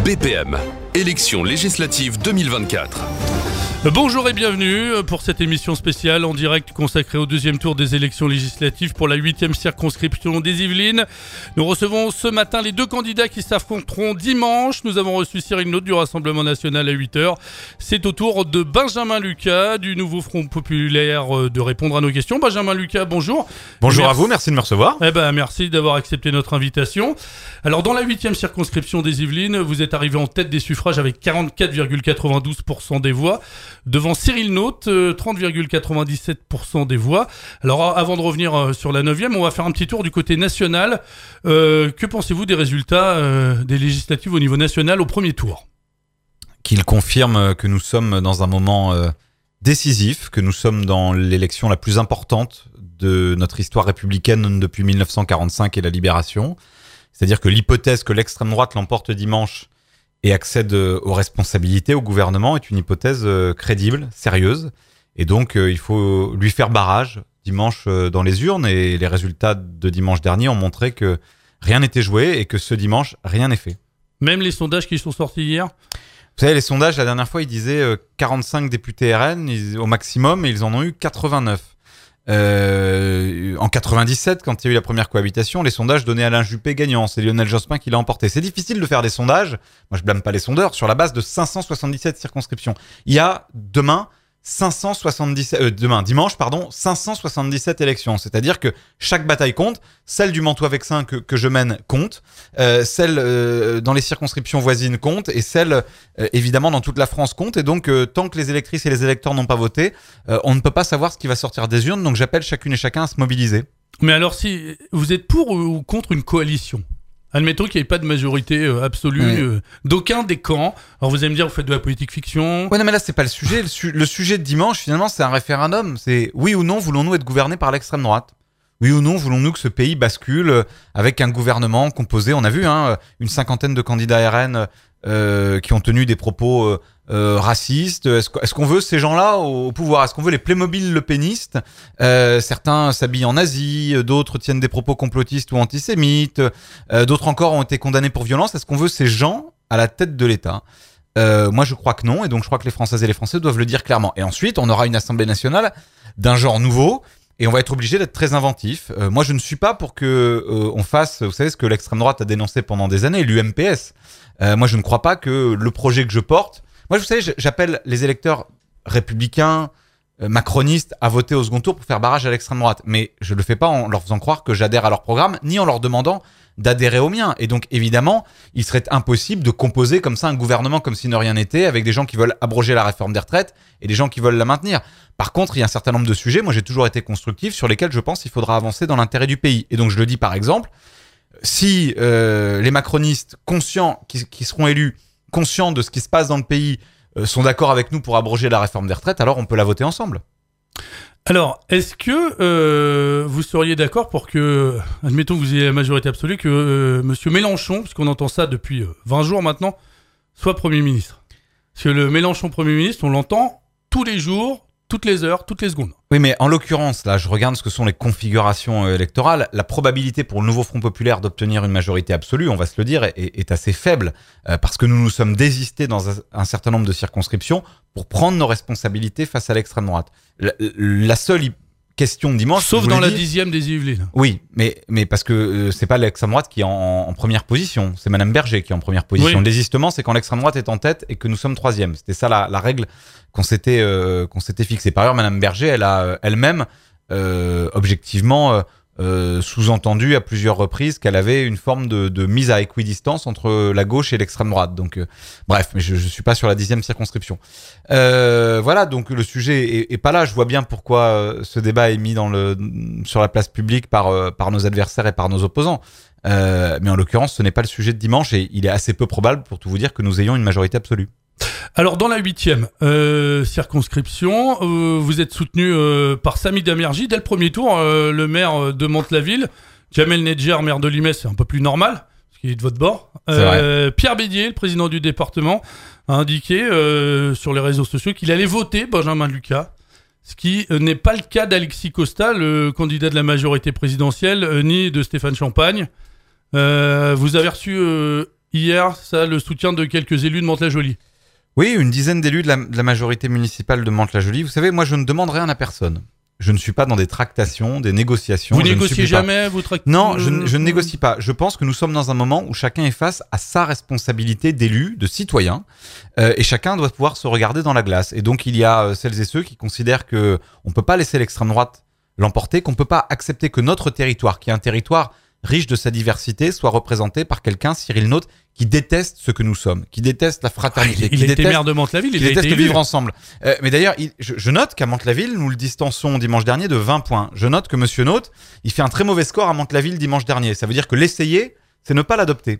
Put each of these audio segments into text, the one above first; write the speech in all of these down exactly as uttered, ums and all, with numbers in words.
B P M, élections législatives deux mille vingt-quatre. Bonjour et bienvenue pour cette émission spéciale en direct consacrée au deuxième tour des élections législatives pour la huitième circonscription des Yvelines. Nous recevons ce matin les deux candidats qui s'affronteront dimanche. Nous avons reçu Cyril Naute du Rassemblement National à huit heures. C'est au tour de Benjamin Lucas du Nouveau Front Populaire de répondre à nos questions. Benjamin Lucas, bonjour. Bonjour merci. à vous, merci de me recevoir. Eh ben, merci d'avoir accepté notre invitation. Alors, dans la huitième circonscription des Yvelines, vous êtes arrivé en tête des suffrages avec quarante-quatre virgule quatre-vingt-douze pour cent des voix. Devant Cyril Naute, trente virgule quatre-vingt-dix-sept pour cent des voix. Alors avant de revenir sur la neuvième, on va faire un petit tour du côté national. Euh, que pensez-vous des résultats euh, des législatives au niveau national au premier tour ? Qu'il confirme que nous sommes dans un moment euh, décisif, que nous sommes dans l'élection la plus importante de notre histoire républicaine depuis mille neuf cent quarante-cinq et la Libération. C'est-à-dire que l'hypothèse que l'extrême droite l'emporte dimanche et accède aux responsabilités, au gouvernement, est une hypothèse crédible, sérieuse. Et donc, il faut lui faire barrage dimanche dans les urnes. Et les résultats de dimanche dernier ont montré que rien n'était joué et que ce dimanche, rien n'est fait. Même les sondages qui sont sortis hier ? Vous savez, les sondages, la dernière fois, ils disaient quarante-cinq députés R N ils, au maximum, et ils en ont eu quatre-vingt-neuf. Euh, en quatre-vingt-dix-sept, quand il y a eu la première cohabitation, les sondages donnaient Alain Juppé gagnant. C'est Lionel Jospin qui l'a emporté. C'est difficile de faire des sondages, moi je blâme pas les sondeurs, sur la base de cinq cent soixante-dix-sept circonscriptions. Il y a demain cinq cent soixante-dix-sept, euh, demain dimanche pardon, cinq cent soixante-dix-sept élections. C'est-à-dire que chaque bataille compte. Celle du Mantois-Vexin que que je mène compte, euh, celle euh, dans les circonscriptions voisines compte, et celle euh, évidemment dans toute la France compte. Et donc euh, tant que les électrices et les électeurs n'ont pas voté, euh, on ne peut pas savoir ce qui va sortir des urnes. Donc j'appelle chacune et chacun à se mobiliser. Mais alors, si vous êtes pour ou contre une coalition ? Admettons qu'il n'y ait pas de majorité euh, absolue oui. euh, d'aucun des camps. Alors vous allez me dire, vous faites de la politique fiction. Ouais, non, mais là, c'est pas le sujet. Le, su- le sujet de dimanche, finalement, c'est un référendum. C'est oui ou non, voulons-nous être gouvernés par l'extrême droite ? Oui ou non, voulons-nous que ce pays bascule avec un gouvernement composé, on a vu, hein, une cinquantaine de candidats R N euh, qui ont tenu des propos euh, euh, racistes. Est-ce, est-ce qu'on veut ces gens-là au, au pouvoir ? Est-ce qu'on veut les Playmobil lepénistes ? euh, Certains s'habillent en nazi, d'autres tiennent des propos complotistes ou antisémites, euh, d'autres encore ont été condamnés pour violence. Est-ce qu'on veut ces gens à la tête de l'État ? euh, Moi, je crois que non, et donc je crois que les Françaises et les Français doivent le dire clairement. Et ensuite, on aura une Assemblée nationale d'un genre nouveau, et on va être obligé d'être très inventif. Euh, moi, je ne suis pas pour que euh, on fasse, vous savez, ce que l'extrême droite a dénoncé pendant des années, l'U M P S. Euh, moi, je ne crois pas que le projet que je porte... Moi, vous savez, j'appelle les électeurs républicains, euh, macronistes, à voter au second tour pour faire barrage à l'extrême droite. Mais je le fais pas en leur faisant croire que j'adhère à leur programme, ni en leur demandant d'adhérer au mien. Et donc, évidemment, il serait impossible de composer comme ça un gouvernement comme si ne rien n'était, avec des gens qui veulent abroger la réforme des retraites et des gens qui veulent la maintenir. Par contre, il y a un certain nombre de sujets, moi j'ai toujours été constructif, sur lesquels je pense qu'il faudra avancer dans l'intérêt du pays. Et donc, je le dis par exemple, si euh, les macronistes conscients, qui, qui seront élus, conscients de ce qui se passe dans le pays, euh, sont d'accord avec nous pour abroger la réforme des retraites, alors on peut la voter ensemble. Alors, est-ce que euh, vous seriez d'accord pour que, admettons que vous ayez la majorité absolue, que euh, Monsieur Mélenchon, puisqu'on entend ça depuis vingt jours maintenant, soit Premier ministre ? Parce que le Mélenchon Premier ministre, on l'entend tous les jours, toutes les heures, toutes les secondes. Oui, mais en l'occurrence, là, je regarde ce que sont les configurations euh, électorales. La probabilité pour le Nouveau Front Populaire d'obtenir une majorité absolue, on va se le dire, est, est assez faible, euh, parce que nous nous sommes désistés dans un, un certain nombre de circonscriptions pour prendre nos responsabilités face à l'extrême droite. La, la seule question de dimanche... Sauf dans la dit, dixième des Yvelines. Oui, mais, mais parce que euh, c'est pas l'extrême droite qui est en, en première position, c'est Madame Berger qui est en première position. Oui. Le désistement, c'est quand l'extrême droite est en tête et que nous sommes troisième. C'était ça la, la règle qu'on s'était euh, qu'on s'était fixée. Par ailleurs, Madame Berger, elle a euh, elle-même euh, objectivement euh, euh, sous-entendu à plusieurs reprises qu'elle avait une forme de, de mise à équidistance entre la gauche et l'extrême droite. Donc, euh, bref, mais je, je suis pas sur la dixième circonscription. Euh, voilà, donc le sujet est, est pas là. Je vois bien pourquoi euh, ce débat est mis dans le sur la place publique par euh, par nos adversaires et par nos opposants. Euh, mais en l'occurrence, ce n'est pas le sujet de dimanche, et il est assez peu probable, pour tout vous dire, que nous ayons une majorité absolue. Alors, dans la huitième euh, circonscription, euh, vous êtes soutenu euh, par Sami Damerji. Dès le premier tour, euh, le maire de Mantes-la-Ville, Jamel Nedjer, maire de Limay, c'est un peu plus normal, parce qu'il est de votre bord. Euh, Pierre Bédier, le président du département, a indiqué euh, sur les réseaux sociaux qu'il allait voter Benjamin Lucas, ce qui euh, n'est pas le cas d'Alexis Costa, le candidat de la majorité présidentielle, euh, ni de Stéphane Champagne. Euh, vous avez reçu... Euh, hier, ça, le soutien de quelques élus de Mantes-la-Jolie. Oui, une dizaine d'élus de la, de la majorité municipale de Mantes-la-Jolie. Vous savez, moi, je ne demande rien à personne. Je ne suis pas dans des tractations, des négociations. Vous je négociez jamais, vous tractez... Non, je, ne- je ne négocie pas. Je pense que nous sommes dans un moment où chacun est face à sa responsabilité d'élu, de citoyen, euh, et chacun doit pouvoir se regarder dans la glace. Et donc, il y a euh, celles et ceux qui considèrent que on peut pas laisser l'extrême droite l'emporter, qu'on peut pas accepter que notre territoire, qui est un territoire riche de sa diversité, soit représenté par quelqu'un, Cyril Naute, qui déteste ce que nous sommes, qui déteste la fraternité, Ah, il qui il a été déteste maire de Mantes-la-Ville, qui il a détestent été le élu. vivre ensemble. Euh, mais d'ailleurs, il- je, je note qu'à Mantes-la-Ville, nous le distançons dimanche dernier de vingt points. Je note que Monsieur Naute, il fait un très mauvais score à Mantes-la-Ville dimanche dernier. Ça veut dire que l'essayer, c'est ne pas l'adopter.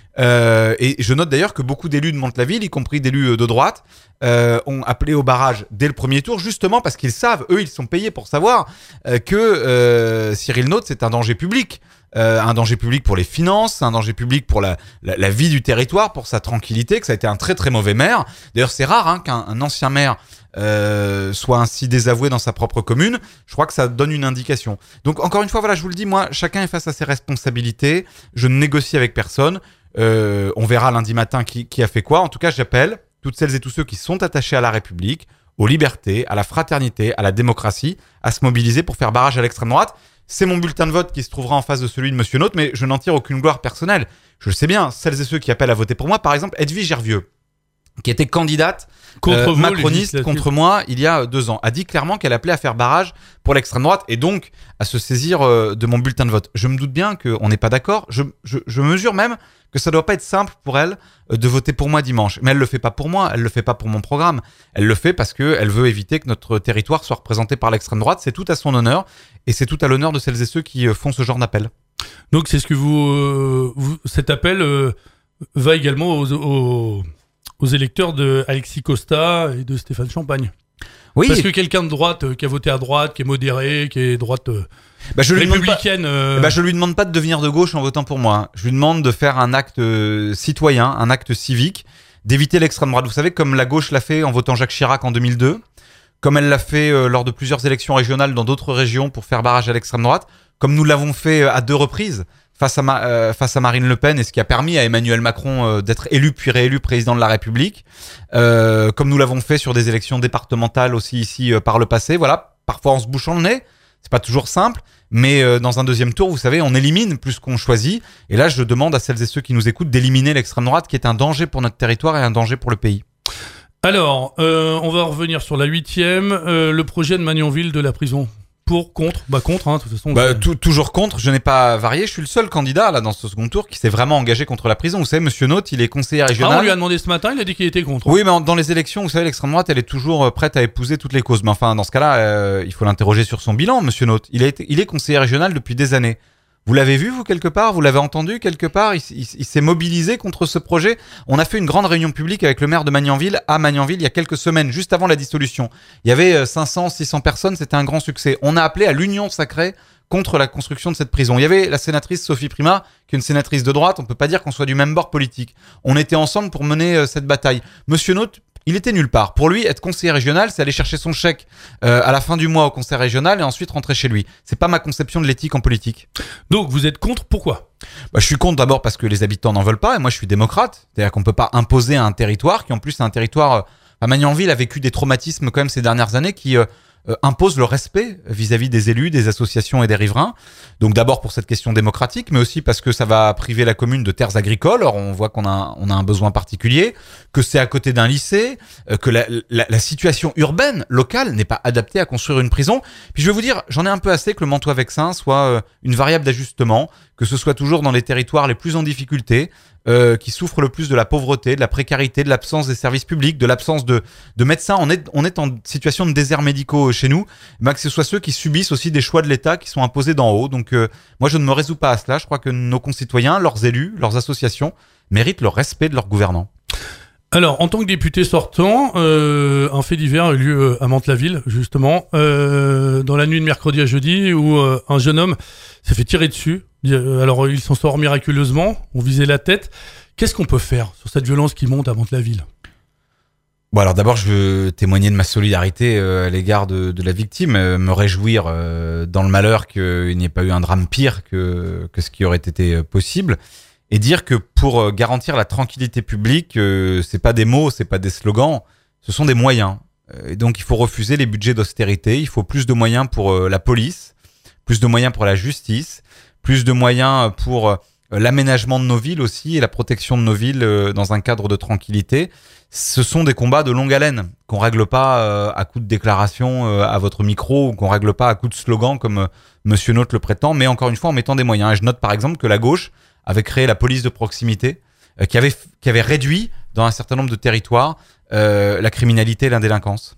Euh, et je note d'ailleurs que beaucoup d'élus de Mantes-la-Ville, y compris d'élus de droite, euh, ont appelé au barrage dès le premier tour, justement parce qu'ils savent, eux, ils sont payés pour savoir euh, que euh, Cyril Naute, c'est un danger public. Euh, un danger public pour les finances, un danger public pour la, la, la vie du territoire, pour sa tranquillité, que ça a été un très très mauvais maire. D'ailleurs, c'est rare hein, qu'un un ancien maire euh, soit ainsi désavoué dans sa propre commune. Je crois que ça donne une indication. Donc, encore une fois, voilà, je vous le dis, moi, chacun est face à ses responsabilités. Je ne négocie avec personne. Euh, on verra lundi matin qui, qui a fait quoi. En tout cas, j'appelle toutes celles et tous ceux qui sont attachés à la République, aux libertés, à la fraternité, à la démocratie, à se mobiliser pour faire barrage à l'extrême droite. C'est mon bulletin de vote qui se trouvera en face de celui de Monsieur Naute, mais je n'en tire aucune gloire personnelle. Je le sais bien, celles et ceux qui appellent à voter pour moi, par exemple Edwige Gervieux, qui était candidate Contre euh, vous, macroniste législative. contre moi il y a deux ans, a dit clairement qu'elle appelait à faire barrage pour l'extrême droite et donc à se saisir euh, de mon bulletin de vote. Je me doute bien qu'on n'est pas d'accord. Je, je, je mesure même que ça doit pas être simple pour elle euh, de voter pour moi dimanche. Mais elle le fait pas pour moi, elle le fait pas pour mon programme. Elle le fait parce que elle veut éviter que notre territoire soit représenté par l'extrême droite. C'est tout à son honneur et c'est tout à l'honneur de celles et ceux qui euh, font ce genre d'appel. Donc c'est ce que vous, euh, vous cet appel euh, va également aux, aux, aux électeurs de Alexis Costa et de Stéphane Champagne. Oui. Parce que quelqu'un de droite euh, qui a voté à droite, qui est modéré, qui est droite euh, Bah, je lui demande pas- républicaine. euh, Eh ben, je lui demande pas de devenir de gauche en votant pour moi. Je lui demande de faire un acte euh, citoyen, un acte civique, d'éviter l'extrême droite. Vous savez, comme la gauche l'a fait en votant Jacques Chirac en deux mille deux, comme elle l'a fait euh, lors de plusieurs élections régionales dans d'autres régions pour faire barrage à l'extrême droite, comme nous l'avons fait euh, à deux reprises face à, Ma- euh, face à Marine Le Pen et ce qui a permis à Emmanuel Macron euh, d'être élu puis réélu président de la République, euh, comme nous l'avons fait sur des élections départementales aussi ici euh, par le passé. Voilà, parfois en se bouchant le nez. C'est pas toujours simple, mais euh, dans un deuxième tour, vous savez, on élimine plus qu'on choisit. Et là, je demande à celles et ceux qui nous écoutent d'éliminer l'extrême droite, qui est un danger pour notre territoire et un danger pour le pays. Alors, euh, on va revenir sur la huitième, euh, le projet de Magnanville de la prison. Pour, contre, bah contre, hein, de toute façon. Bah, c'est- tou- toujours contre. Je n'ai pas varié. Je suis le seul candidat là dans ce second tour qui s'est vraiment engagé contre la prison. Vous savez, Monsieur Naute, il est conseiller Ah, régional. on lui a demandé ce matin, il a dit qu'il était contre. Oui, mais en- dans les élections, vous savez, l'extrême droite, elle est toujours euh, prête à épouser toutes les causes. Mais enfin, dans ce cas-là, euh, il faut l'interroger sur son bilan, Monsieur Naute. Il, a été, il est conseiller régional depuis des années. Vous l'avez vu, vous, quelque part? Vous l'avez entendu quelque part? Il, s- il s- il s'est mobilisé contre ce projet. On a fait une grande réunion publique avec le maire de Magnanville à Magnanville il y a quelques semaines, juste avant la dissolution. Il y avait euh, cinq cents, six cents personnes, c'était un grand succès. On a appelé à l'union sacrée contre la construction de cette prison. Il y avait la sénatrice Sophie Primas, qui est une sénatrice de droite. On peut pas dire qu'on soit du même bord politique. On était ensemble pour mener euh, cette bataille. Monsieur Naute, il était nulle part. Pour lui, être conseiller régional, c'est aller chercher son chèque euh, à la fin du mois au conseil régional et ensuite rentrer chez lui. C'est pas ma conception de l'éthique en politique. Donc, vous êtes contre, pourquoi? Bah, je suis contre d'abord parce que les habitants n'en veulent pas et moi je suis démocrate. C'est-à-dire qu'on peut pas imposer à un territoire qui en plus est un territoire... Euh, bah, Magnanville a vécu des traumatismes quand même ces dernières années qui... Euh, Euh, impose le respect vis-à-vis des élus, des associations et des riverains. Donc d'abord pour cette question démocratique, mais aussi parce que ça va priver la commune de terres agricoles. Or on voit qu'on a, on a un besoin particulier, que c'est à côté d'un lycée, euh, que la, la, la situation urbaine, locale, n'est pas adaptée à construire une prison. Puis je vais vous dire, j'en ai un peu assez que le Mantois-Vexin soit euh, une variable d'ajustement, que ce soit toujours dans les territoires les plus en difficulté, Euh, qui souffrent le plus de la pauvreté, de la précarité, de l'absence des services publics, de l'absence de, de médecins. On est, on est en situation de déserts médicaux chez nous, mais que ce soit ceux qui subissent aussi des choix de l'État qui sont imposés d'en haut. Donc euh, moi, je ne me résous pas à cela. Je crois que nos concitoyens, leurs élus, leurs associations méritent le respect de leurs gouvernants. Alors, en tant que député sortant, euh, un fait divers a eu lieu à Mantes-la-Ville, justement, euh, dans la nuit de mercredi à jeudi, où euh, un jeune homme s'est fait tirer dessus. Alors, il s'en sort miraculeusement, on visait la tête. Qu'est-ce qu'on peut faire sur cette violence qui monte à Mantes-la-Ville? Bon, alors d'abord, je veux témoigner de ma solidarité euh, à l'égard de, de la victime, euh, me réjouir euh, dans le malheur qu'il n'y ait pas eu un drame pire que, que ce qui aurait été possible. et dire que pour garantir la tranquillité publique, euh, c'est pas des mots, c'est pas des slogans, ce sont des moyens. Et donc il faut refuser les budgets d'austérité, il faut plus de moyens pour euh, la police, plus de moyens pour la justice, plus de moyens pour euh, l'aménagement de nos villes aussi et la protection de nos villes euh, dans un cadre de tranquillité. Ce sont des combats de longue haleine qu'on règle pas euh, à coups de déclarations euh, à votre micro ou qu'on règle pas à coups de slogans comme euh, Monsieur Note le prétend, mais encore une fois en mettant des moyens. Et je note par exemple que la gauche avait créé la police de proximité euh, qui avait qui avait réduit dans un certain nombre de territoires euh, la criminalité et la délinquance.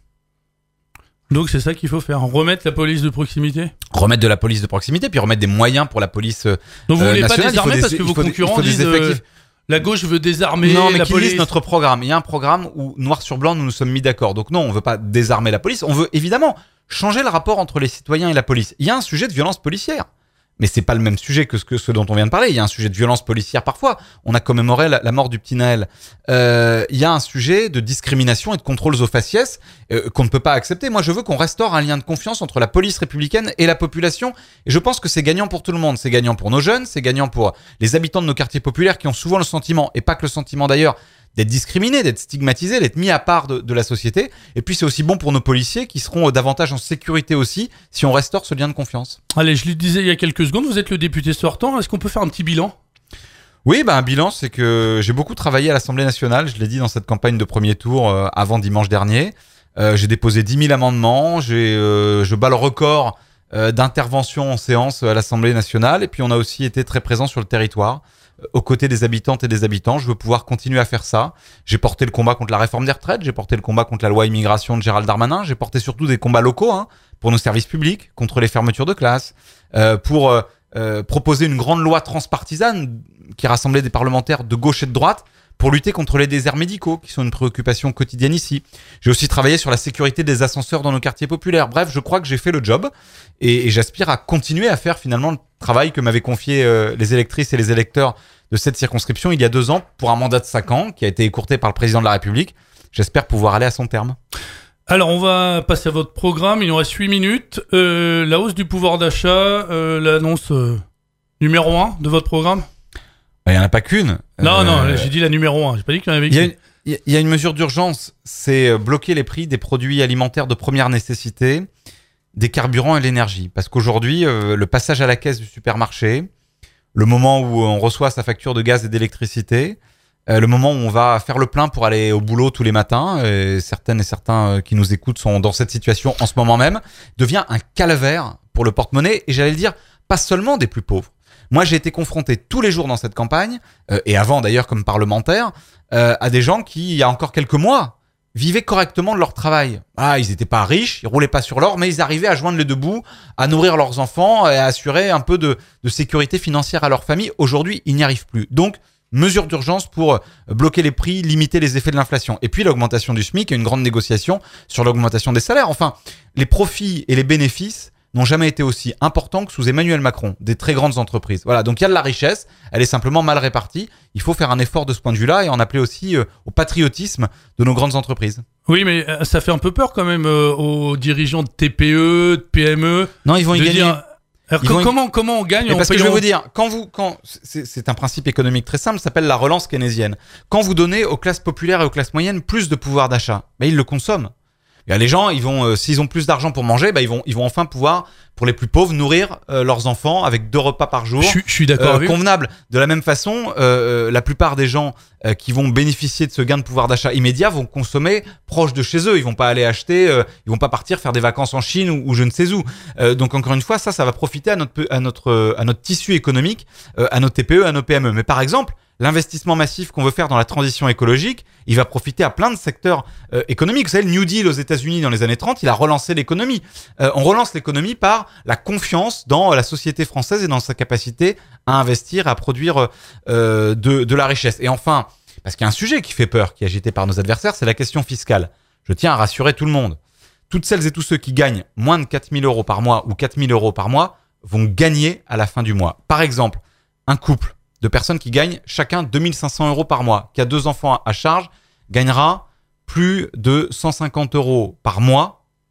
Donc c'est ça qu'il faut faire, remettre la police de proximité. Remettre de la police de proximité, puis remettre des moyens pour la police euh, Donc vous voulez nationale. pas désarmer des, parce que vos concurrents disent euh, la gauche veut désarmer non, mais la qu'ils police. lisent notre programme. Il y a un programme où noir sur blanc nous nous sommes mis d'accord. Donc non, on veut pas désarmer la police. On veut évidemment changer le rapport entre les citoyens et la police. Il y a un sujet de violence policière. Mais c'est pas le même sujet que ce, que ce dont on vient de parler. Il y a un sujet de violence policière parfois. On a commémoré la, la mort du petit Naël. Euh, il y a un sujet de discrimination et de contrôle aux faciès euh, qu'on ne peut pas accepter. Moi, je veux qu'on restaure un lien de confiance entre la police républicaine et la population. Et je pense que c'est gagnant pour tout le monde. C'est gagnant pour nos jeunes, c'est gagnant pour les habitants de nos quartiers populaires qui ont souvent le sentiment, et pas que le sentiment d'ailleurs, d'être discriminés, d'être stigmatisés, d'être mis à part de, de la société. Et puis c'est aussi bon pour nos policiers qui seront davantage en sécurité aussi si on restaure ce lien de confiance. Allez, je le disais il y a quelques secondes, vous êtes le député sortant, est-ce qu'on peut faire un petit bilan ? Oui, bah un bilan, c'est que j'ai beaucoup travaillé à l'Assemblée nationale, je l'ai dit dans cette campagne de premier tour euh, avant dimanche dernier. Euh, j'ai déposé dix mille amendements, j'ai, euh, je bats le record euh, d'intervention en séance à l'Assemblée nationale, et puis on a aussi été très présent sur le territoire. Aux côtés des habitantes et des habitants, je veux pouvoir continuer à faire ça. J'ai porté le combat contre la réforme des retraites, j'ai porté le combat contre la loi immigration de Gérald Darmanin, j'ai porté surtout des combats locaux hein, pour nos services publics, contre les fermetures de classes, euh, pour euh, euh, proposer une grande loi transpartisane qui rassemblait des parlementaires de gauche et de droite pour lutter contre les déserts médicaux, qui sont une préoccupation quotidienne ici. J'ai aussi travaillé sur la sécurité des ascenseurs dans nos quartiers populaires. Bref, je crois que j'ai fait le job et, et j'aspire à continuer à faire finalement le travail que m'avaient confié euh, les électrices et les électeurs de cette circonscription il y a deux ans pour un mandat de cinq ans qui a été écourté par le président de la République. J'espère pouvoir aller à son terme. Alors on va passer à votre programme, il nous reste huit minutes. Euh, la hausse du pouvoir d'achat, euh, l'annonce euh, numéro un de votre programme ? Il n'y en a pas qu'une. Non, euh, non, j'ai dit la numéro un, j'ai pas dit qu'il y en avait Il y a qu'une. une, il y a une mesure d'urgence, c'est bloquer les prix des produits alimentaires de première nécessité, des carburants et l'énergie. Parce qu'aujourd'hui, euh, le passage à la caisse du supermarché, le moment où on reçoit sa facture de gaz et d'électricité, euh, le moment où on va faire le plein pour aller au boulot tous les matins, et certaines et certains euh, qui nous écoutent sont dans cette situation en ce moment même, devient un calvaire pour le porte-monnaie, et j'allais le dire, pas seulement des plus pauvres. Moi, j'ai été confronté tous les jours dans cette campagne, euh, et avant d'ailleurs comme parlementaire, euh, à des gens qui, il y a encore quelques mois, vivaient correctement de leur travail. Ah, ils n'étaient pas riches, ils roulaient pas sur l'or, mais ils arrivaient à joindre les deux bouts, à nourrir leurs enfants et à assurer un peu de, de sécurité financière à leur famille. Aujourd'hui, ils n'y arrivent plus. Donc, mesure d'urgence pour bloquer les prix, limiter les effets de l'inflation. Et puis l'augmentation du SMIC et une grande négociation sur l'augmentation des salaires. Enfin, les profits et les bénéfices n'ont jamais été aussi importants que sous Emmanuel Macron, des très grandes entreprises. Voilà, donc il y a de la richesse, elle est simplement mal répartie. Il faut faire un effort de ce point de vue-là et en appeler aussi euh, au patriotisme de nos grandes entreprises. Oui, mais euh, ça fait un peu peur quand même euh, aux dirigeants de T P E, de P M E. Non, ils vont y de gagner. Dire... Alors, Ils co- vont y- comment, comment on gagne Mais en parce que je payant- vais vous dire, quand vous, quand c'est, c'est un principe économique très simple, ça s'appelle la relance keynésienne. Quand vous donnez aux classes populaires et aux classes moyennes plus de pouvoir d'achat, ben ils le consomment. Et là, les gens, ils vont, euh, s'ils ont plus d'argent pour manger, ben ils vont, ils vont enfin pouvoir, pour les plus pauvres, nourrir euh, leurs enfants avec deux repas par jour. Je, suis- je suis d'accord Euh, avec vous. convenable. De la même façon, euh, la plupart des gens euh, qui vont bénéficier de ce gain de pouvoir d'achat immédiat vont consommer proche de chez eux. Ils vont pas aller acheter, euh, ils vont pas partir faire des vacances en Chine ou, ou je ne sais où. Euh, donc encore une fois, ça, ça va profiter à notre pe- à notre euh, à notre tissu économique, euh, à nos T P E, à nos P M E. Mais par exemple, l'investissement massif qu'on veut faire dans la transition écologique, il va profiter à plein de secteurs euh, économiques. Vous savez, le New Deal aux États-Unis dans les années trente, il a relancé l'économie. Euh, on relance l'économie par la confiance dans la société française et dans sa capacité à investir, à produire euh, de, de la richesse. Et enfin, parce qu'il y a un sujet qui fait peur, qui est agité par nos adversaires, c'est la question fiscale. Je tiens à rassurer tout le monde. Toutes celles et tous ceux qui gagnent moins de quatre mille euros par mois ou quatre mille euros par mois vont gagner à la fin du mois. Par exemple, un couple de personnes qui gagnent chacun deux mille cinq cents euros par mois, qui a deux enfants à charge, gagnera plus de cent cinquante euros par mois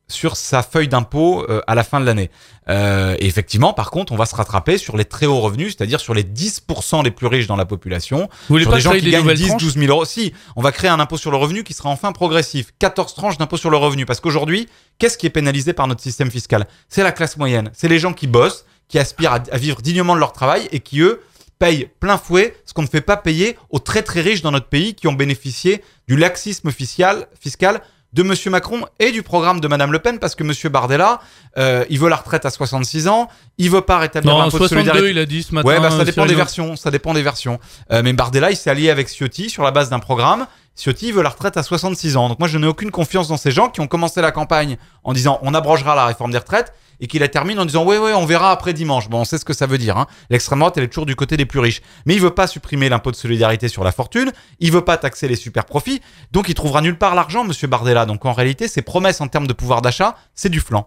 sur sa feuille d'impôt euh, à la fin de l'année. Euh, et effectivement, par contre, on va se rattraper sur les très hauts revenus, c'est-à-dire sur les dix pour cent les plus riches dans la population. Vous voulez sur pas des gens créer qui des gagnent nouvelles dix, tranches douze mille euros. Si, on va créer un impôt sur le revenu qui sera enfin progressif. quatorze tranches d'impôt sur le revenu. Parce qu'aujourd'hui, qu'est-ce qui est pénalisé par notre système fiscal ? C'est la classe moyenne. C'est les gens qui bossent, qui aspirent à, à vivre dignement de leur travail et qui, eux, payent plein fouet ce qu'on ne fait pas payer aux très très riches dans notre pays qui ont bénéficié du laxisme fiscal, fiscal de Monsieur Macron et du programme de Madame Le Pen, parce que Monsieur Bardella, euh, il veut la retraite à soixante-six ans, il veut pas rétablir Non, l'impôt de soixante-deux, solidarité. il a dit ce matin. Ouais, bah ça dépend Cyril des Hanouna. versions, ça dépend des versions. Euh, mais Bardella, il s'est allié avec Ciotti sur la base d'un programme. Ciotti il veut la retraite à soixante-six ans. Donc moi, je n'ai aucune confiance dans ces gens qui ont commencé la campagne en disant on abrogera la réforme des retraites et qui la terminent en disant ouais ouais on verra après dimanche. Bon, on sait ce que ça veut dire. Hein. L'extrême droite, elle est toujours du côté des plus riches. Mais il veut pas supprimer l'impôt de solidarité sur la fortune. Il veut pas taxer les super profits. Donc il trouvera nulle part l'argent, Monsieur Bardella. Donc en réalité, ses promesses en termes de pouvoir d'achat, c'est du flan.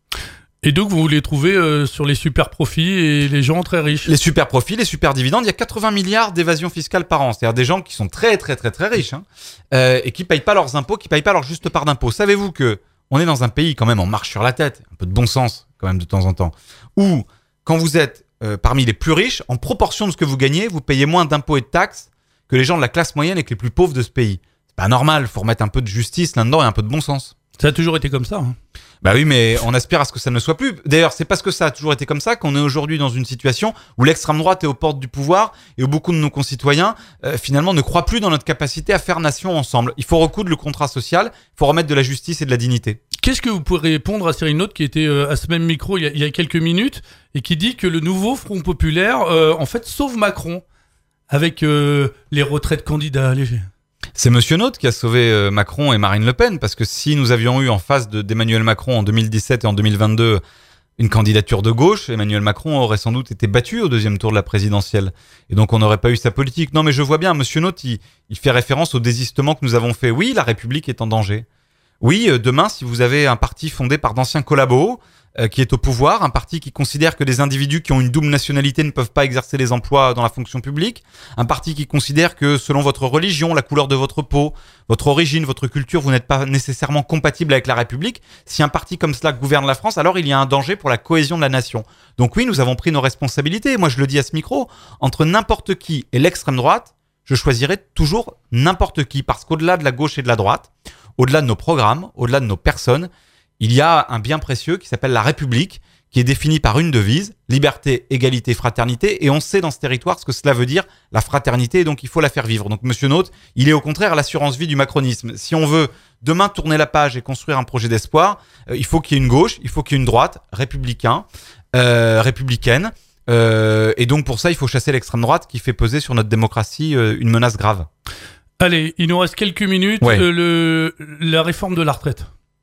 Et donc, vous voulez trouver euh, sur les super profits et les gens très riches. Les super profits, les super dividendes, il y a quatre-vingts milliards d'évasion fiscale par an. C'est-à-dire des gens qui sont très très très très riches hein, euh, et qui payent pas leurs impôts, qui payent pas leur juste part d'impôt. Savez-vous que on est dans un pays quand même en marche sur la tête, un peu de bon sens quand même de temps en temps, où quand vous êtes euh, parmi les plus riches, en proportion de ce que vous gagnez, vous payez moins d'impôts et de taxes que les gens de la classe moyenne et que les plus pauvres de ce pays. C'est pas normal, il faut remettre un peu de justice là-dedans et un peu de bon sens. Ça a toujours été comme ça. Hein. Bah oui, mais on aspire à ce que ça ne soit plus. D'ailleurs, c'est parce que ça a toujours été comme ça qu'on est aujourd'hui dans une situation où l'extrême droite est aux portes du pouvoir et où beaucoup de nos concitoyens, euh, finalement, ne croient plus dans notre capacité à faire nation ensemble. Il faut recoudre le contrat social, il faut remettre de la justice et de la dignité. Qu'est-ce que vous pourrez répondre à Cyril Hanouna qui était euh, à ce même micro il y, a, il y a quelques minutes et qui dit que le nouveau Front Populaire, euh, en fait, sauve Macron avec euh, les retraites candidats allégés. C'est Monsieur Nôtre qui a sauvé euh, Macron et Marine Le Pen, parce que si nous avions eu en face de, d'Emmanuel Macron en deux mille dix-sept et en deux mille vingt-deux une candidature de gauche, Emmanuel Macron aurait sans doute été battu au deuxième tour de la présidentielle. Et donc on n'aurait pas eu sa politique. Non mais je vois bien, Monsieur Nôtre, il, il fait référence au désistement que nous avons fait. Oui, la République est en danger. Oui, euh, demain, si vous avez un parti fondé par d'anciens collabos, euh, qui est au pouvoir, un parti qui considère que des individus qui ont une double nationalité ne peuvent pas exercer les emplois dans la fonction publique, un parti qui considère que selon votre religion, la couleur de votre peau, votre origine, votre culture, vous n'êtes pas nécessairement compatible avec la République, si un parti comme cela gouverne la France, alors il y a un danger pour la cohésion de la nation. Donc oui, nous avons pris nos responsabilités. Moi, je le dis à ce micro, entre n'importe qui et l'extrême droite, je choisirai toujours n'importe qui, parce qu'au-delà de la gauche et de la droite, au-delà de nos programmes, au-delà de nos personnes, il y a un bien précieux qui s'appelle la République, qui est défini par une devise, liberté, égalité, fraternité, et on sait dans ce territoire ce que cela veut dire, la fraternité, et donc il faut la faire vivre. Donc Monsieur Nôtre, il est au contraire l'assurance vie du macronisme. Si on veut demain tourner la page et construire un projet d'espoir, euh, il faut qu'il y ait une gauche, il faut qu'il y ait une droite, républicain, euh, républicaine, euh, et donc pour ça, il faut chasser l'extrême droite qui fait peser sur notre démocratie euh, une menace grave. Allez, il nous reste quelques minutes. Ouais. Euh, le, la réforme de la retraite.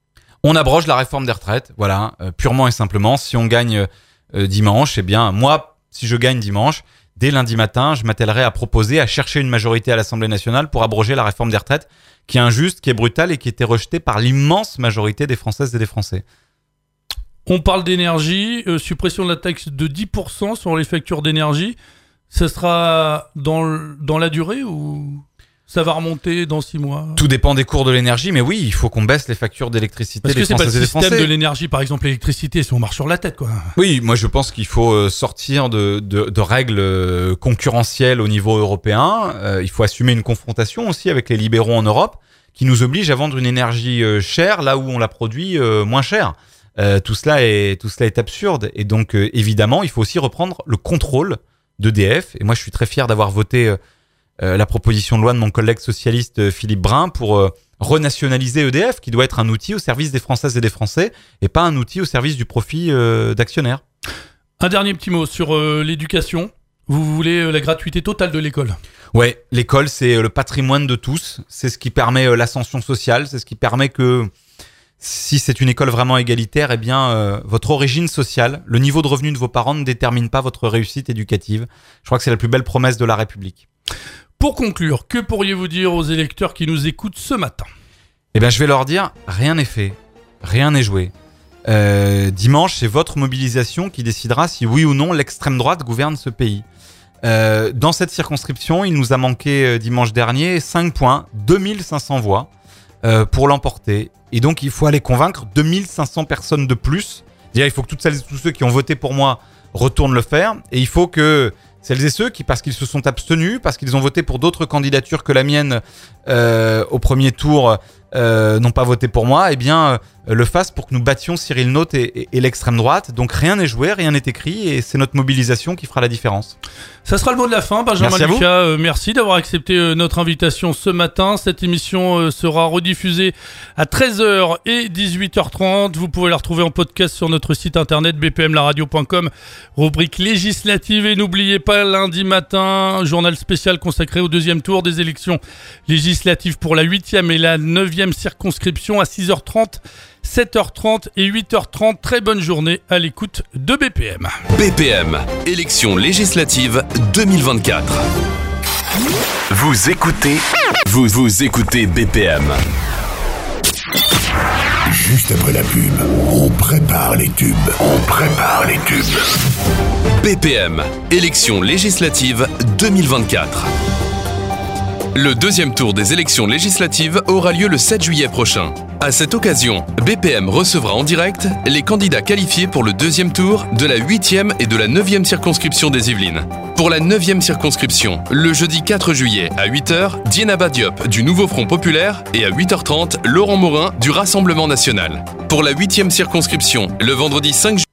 On abroge la réforme des retraites, voilà, euh, purement et simplement. Si on gagne euh, dimanche, eh bien, moi, si je gagne dimanche, dès lundi matin, je m'attellerai à proposer, à chercher une majorité à l'Assemblée nationale pour abroger la réforme des retraites, qui est injuste, qui est brutale et qui était rejetée par l'immense majorité des Françaises et des Français. On parle d'énergie, euh, suppression de la taxe de dix pour cent sur les factures d'énergie. Ça sera dans, l- dans la durée ou ça va remonter dans six mois? Tout dépend des cours de l'énergie, mais oui, il faut qu'on baisse les factures d'électricité Parce des que c'est pas le Françaises et des système Français. de l'énergie, par exemple l'électricité, si on marche sur la tête, quoi. Oui, moi je pense qu'il faut euh, sortir de, de, de règles euh, concurrentielles au niveau européen. Euh, il faut assumer une confrontation aussi avec les libéraux en Europe qui nous obligent à vendre une énergie euh, chère là où on la produit euh, moins chère. Euh, tout cela est tout cela est absurde et donc euh, évidemment il faut aussi reprendre le contrôle d'E D F. Et moi je suis très fier d'avoir voté euh, euh, la proposition de loi de mon collègue socialiste euh, Philippe Brun pour euh, renationaliser E D F, qui doit être un outil au service des Françaises et des Français et pas un outil au service du profit euh, d'actionnaires. Un dernier petit mot sur euh, l'éducation. Vous voulez euh, la gratuité totale de l'école? Ouais, l'école c'est euh, le patrimoine de tous, c'est ce qui permet euh, l'ascension sociale, c'est ce qui permet que si c'est une école vraiment égalitaire, eh bien euh, votre origine sociale, le niveau de revenu de vos parents ne détermine pas votre réussite éducative. Je crois que c'est la plus belle promesse de la République. Pour conclure, que pourriez-vous dire aux électeurs qui nous écoutent ce matin? Eh bien je vais leur dire, rien n'est fait, rien n'est joué. Euh, dimanche, c'est votre mobilisation qui décidera si oui ou non l'extrême droite gouverne ce pays. Euh, dans cette circonscription, il nous a manqué euh, dimanche dernier cinq points, deux mille cinq cents voix euh, pour l'emporter. Et donc, il faut aller convaincre deux mille cinq cents personnes de plus. Déjà, il faut que toutes celles et tous ceux qui ont voté pour moi retournent le faire. Et il faut que celles et ceux qui, parce qu'ils se sont abstenus, parce qu'ils ont voté pour d'autres candidatures que la mienne euh, au premier tour, euh, n'ont pas voté pour moi, eh bien, euh, le fassent pour que nous battions Cyril Naute et, et, et l'extrême droite. Donc rien n'est joué, rien n'est écrit, et c'est notre mobilisation qui fera la différence. Ça sera le mot de la fin. Benjamin Merci Lucas, euh, merci d'avoir accepté euh, notre invitation ce matin. Cette émission euh, sera rediffusée à treize heures et dix-huit heures trente. Vous pouvez la retrouver en podcast sur notre site internet b p m la radio point com, rubrique législative. Et n'oubliez pas, lundi matin, journal spécial consacré au deuxième tour des élections législatives pour la huitième et la neuvième circonscription à six heures trente, sept heures trente et huit heures trente. Très bonne journée à l'écoute de B P M. B P M, élections législatives deux mille vingt-quatre. Vous écoutez, vous vous écoutez B P M. Juste après la pub, on prépare les tubes. On prépare les tubes. B P M, élections législatives deux mille vingt-quatre. Le deuxième tour des élections législatives aura lieu le sept juillet prochain. À cette occasion, B P M recevra en direct les candidats qualifiés pour le deuxième tour de la huitième et de la neuvième circonscription des Yvelines. Pour la neuvième circonscription, le jeudi quatre juillet à huit heures, Dieynaba Diop du Nouveau Front Populaire et à huit heures trente, Laurent Morin du Rassemblement National. Pour la huitième circonscription, le vendredi cinq juillet,